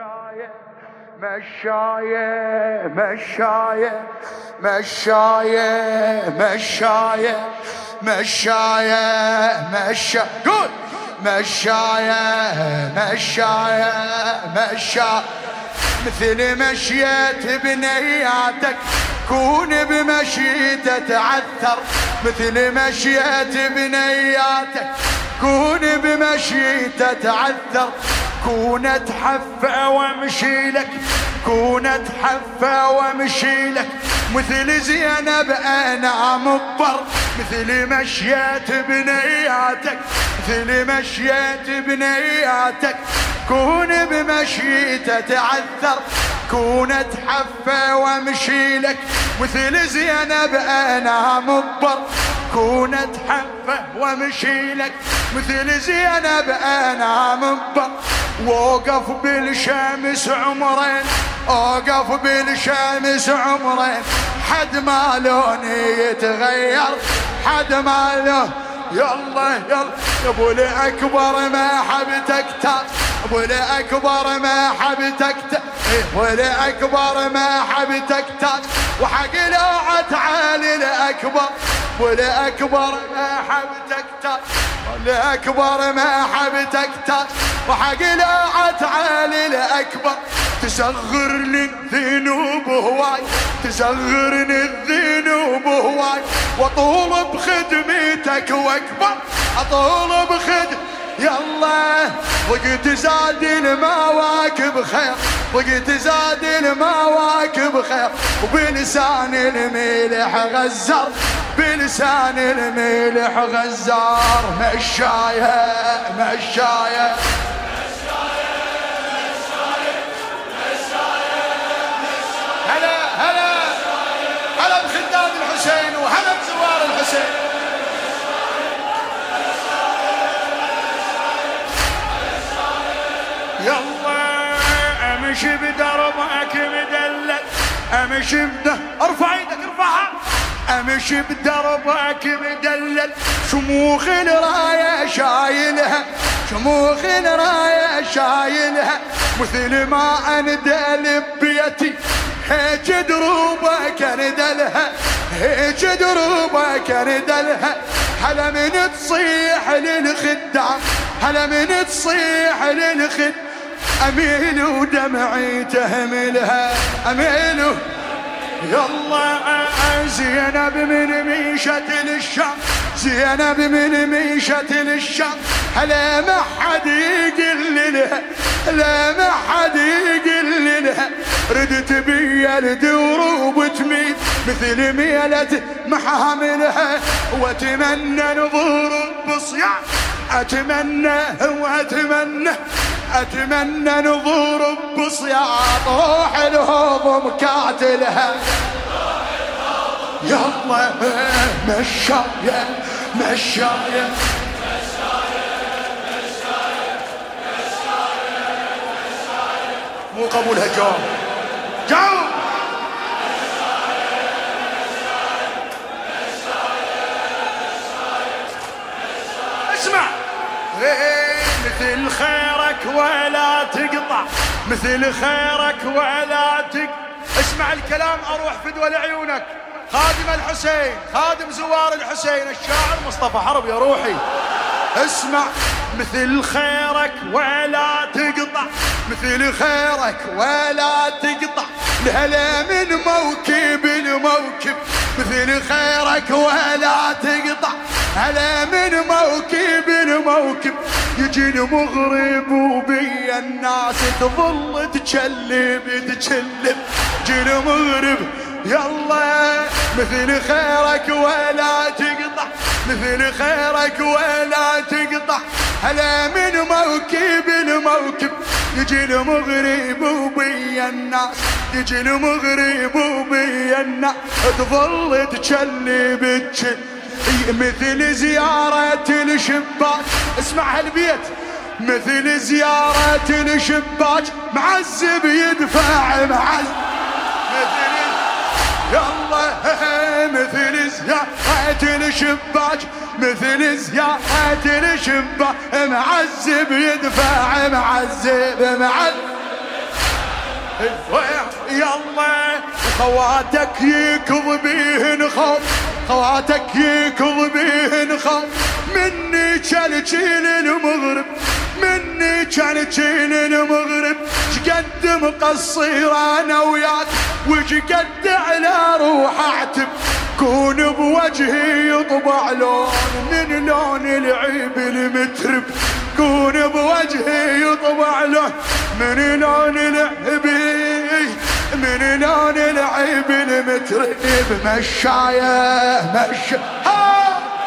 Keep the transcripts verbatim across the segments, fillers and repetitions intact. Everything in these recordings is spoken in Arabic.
مشاية مشاية مشاية مشاية مشاية مشاية مشاية قول مشاية مشاية مشاية مثل مشيت بنياتك كون بمشيته تعثر مثل مشيت بنياتك كون بمشيته تعثر كون اتحفى وامشي لك كون اتحفى وامشي لك مثل زينب انا مضطر مثل مشيت بنياتك مثل مشيت بنياتك كون بمشيته تعثر كون اتحفى وامشي لك مثل زينب انا مضطر كون اتحفى وامشي لك مثل زينب انا مضطر ووقف بالشمس عمرين اوقف بالشمس عمرين حد ما لوني يتغير حد ما لون يلا يلا يا ابو الاكبر ما حبتك تاج ابو الاكبر ما حبتك تاج ابو الاكبر ما حبتك تاج وحق لوعة علي الاكبر ابو الاكبر ما حبتك تاج الاكبر ما حبتك تاج وحق لوعة علي الاكبر تصغرني الذنوب هواي تصغرني الذنوب هواي واطول بخدمتك واكبر اطول بخدمتك يلا وقت زاد المواكب خير وقت زاد المواكب خير وبلسان الملح غزار بلسان الملح غزار مشاية مشاية هلا هلا هلا بخدام الحسين وهلا بزوار الحسين يلا امشي بدربك مدلل امشي بده ارفع ايدك ارفعها امشي بدربك مدلل شموخ الرايه شايلها شموخ الرايه شايلها مثل ما اندل ببيتي هيج دروبك اندلها هيج دروبك اندلها هلا من تصيح للخدام هلا من تصيح للخدام اميل ودمعي تهملها اميل يلا زينب من ميشة للشام زينب من ميشة للشام هلا ما حد يقل لها لا ما حد يقل لها ردت بيا الدروب تميل مثل ميلة محاملها واتمنى نظور بصيام اتمنى واتمنى اتمنى نظور بصياط روح الهضم كاتلها يلا مشاية مشاية مو قبولها جاوب جاوب اسمع مثل خيرك ولا تقطع مثل خيرك ولا تقطع اسمع الكلام اروح فدوى لعيونك خادم الحسين خادم زوار الحسين الشاعر مصطفى حرب يا روحي اسمع مثل خيرك ولا تقطع مثل خيرك ولا تقطع الهلا من موكب الموكب مثل خيرك ولا تقطع هلا من موكب الموكب يجي المغرب وبي الناس تظل تشلب تشلب يجي المغرب يلا مثل خيرك ولا تقطع مثل خيرك ولا تقطع هلا من موكب الموكب يجي المغرب وبي الناس يجي المغرب وبي الناس تظل تشلب تشلب مثل زيارة الشباك اسمع هالبيت مثل زيارة الشباك معذب يدفع معذب مثل يلا مثل زيارة الشباك مثل زيارة الشباك معذب يدفع معذب معذب يلا خواتك يكض بيهن خوف، خواتك يكض بيهن خوف، مني كان جيل المغرب، مني كان جيل المغرب، شقد مقصر انا وياك وشقد على روح اعتب، كون بوجهي يطبع لون من لون العيب المترب، كون بوجهي يطبع لون من لون العيب، من لون العيب المترب. مشايه مشايه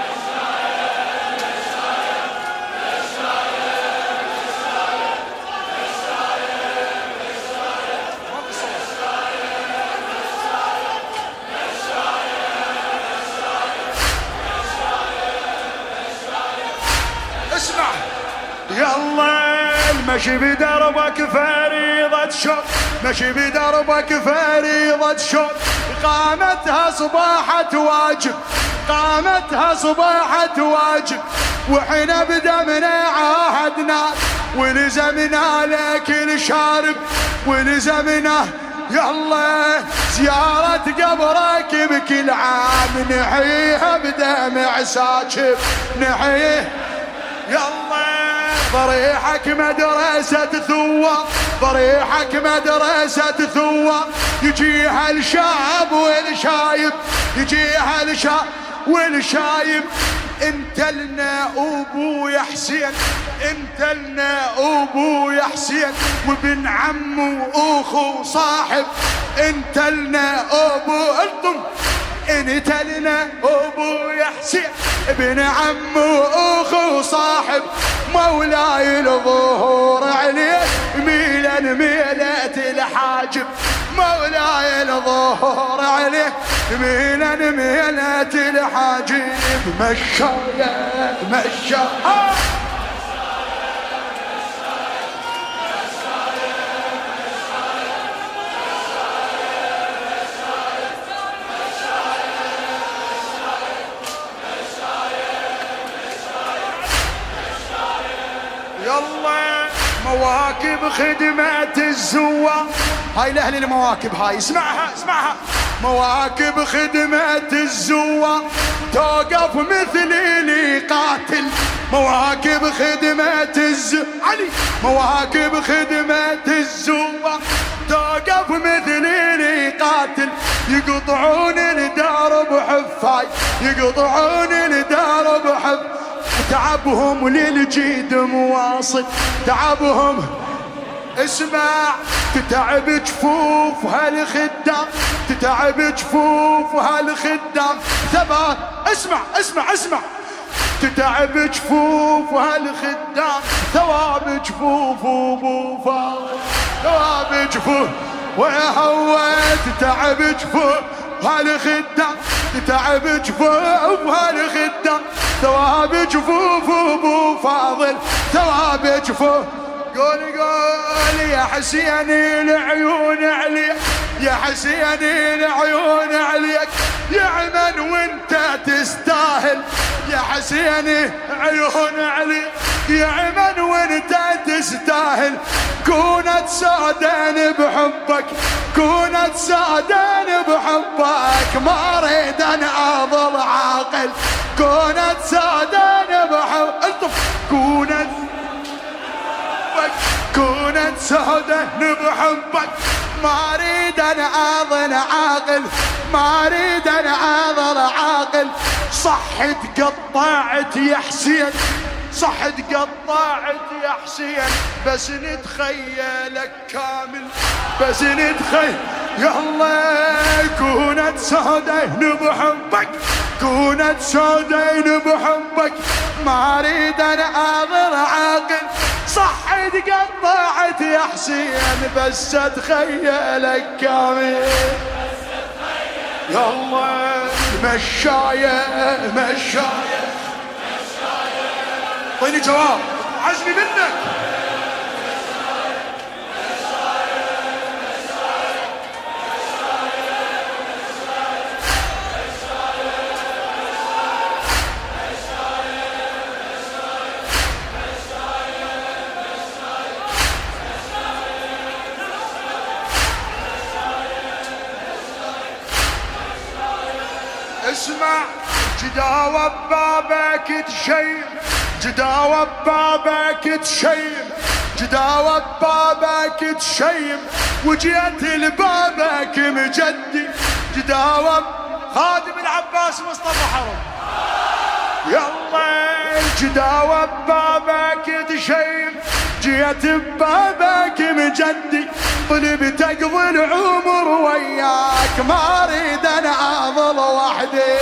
يلا المشي بدربك فريضة شوق، مشي بدربك فريضة شوق، قامتها صباحة واجب، قامتها صباحة واجب، وحنا بدمنا عاهدنا ولزمنا لكل شارب، ولزمنا يلا زيارة قبرك بكل عام نحييها بدمع ساكب، نحييه يلا ضريحك مدرسة ثوى، ضريحك مدرسة ثوى، يجيها الشاب والشايب، يجيها الشاب والشايب، انت لنا ابو يا حسين، انت لنا ابو يا حسين، وابن عمو واخو صاحب، انت لنا ابو انتم، انت لنا ابو يا حسين، ابن عمو واخو صاحب، مولاي الظهور عليه ميلا ميلة الحاجب، مولاي الظهور عليه ميلا ميلة الحاجب. مشايا مشايا يلا مواكب خدمة الزوار، هاي لأهل المواكب، هاي اسمعها اسمعها، مواكب خدمة الزوار توقف مثلي لي قاتل، مواكب خدمة الز علي، مواكب خدمة الزوار توقف مثلي لي قاتل، يقطعون الدرب حفاي، يقطعون الدرب حفاي، تعبهم للجيد مواصل، تعبهم اسمع، تتعب جفوف هالخدام، تتعب جفوف هالخدام، ثبات اسمع اسمع اسمع، تتعب جفوف هالخدام، ثواب جفوف ابو فاضل، ثواب جفوف ويا هو، تتعب جفوف هالخدام، تتعب جفوف هالخدام، ثواب جفوف ابو فاضل، ثواب جفوف. قول قول يا حسين العيون عليك، يا حسين العيون عليك، يا عمن وانت تستاهل، يا حسين عيون عليك، يا عمن وانت تستاهل، كونت سعدان بحبك، كونت سعدان بحبك، ما اريد ان اظل عاقل، كونت سعدان بحبك، كونت كونت سعدان بحبك، ما اريد ان اظل عاقل، ما اريد ان اظل عاقل، صحت قطعت يا حسين، صحت قطعت يا حسين، بس نتخيلك كامل، بس نتخيل يلا، كونت سعدان بحبك، كونت سعدان بحبك، ما اريد ان اظل عاقل، صحت قطعت يا حسين، بس اتخيلك كامل، يلا مشاية مشاية طيني جواب عزمي منك. جداوب بابك تشيم جداوب بابك تشيم جداوب بابك تشيم وجيت لبابك مجدي جداوب خادم العباس مصطفى حرم يلا جداوب بابك تشيم جيت ببابك مجدي طلبت اقضي العمر وياك ما اريد انا اظل وحدي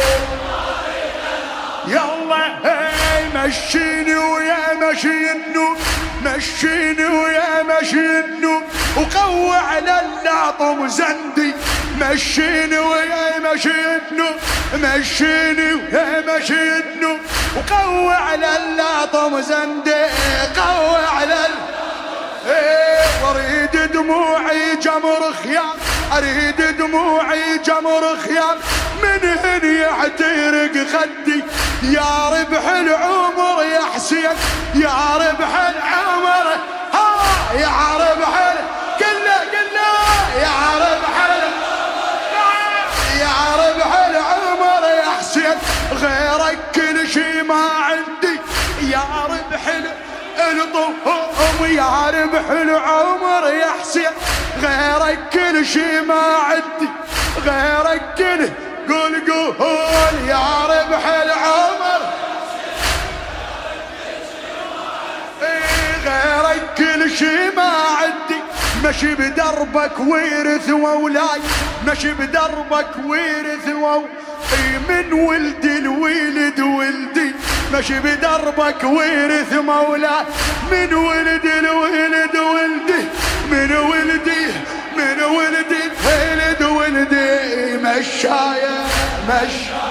يلا هي مشيني ويا مشي النور مشيني ويا مشي النور وقوي على اللاطم زندي مشيني ويا مشي النور مشيني ويا مشي النور وقوي على اللاطم زندي قوي على ال... ايه واريد دموعي جمر خيام اريد دموعي جمر خيام من هن يعترق خدي يا ربح العمر يا حسين يا ربح العمر ها يا ربح ال... كله كله يا ربح ال... يا ربح العمر يا حسين غيرك كل شي ما عندي يا ربح ال... الطهوم يا ربح العمر يا حسين غيرك كل شي ما عندي غيرك كل قول قول يا ربح العمر غيرك كل شي ما عندي مشي بدربك ويرث مولاي مشي بدربك ويرث مولاي من ولدي الولد ولدي مشي بدربك ويرث مولاي من ولدي الولد ولدي من ولدي من ولدي الولد ولدي مشايا مشايا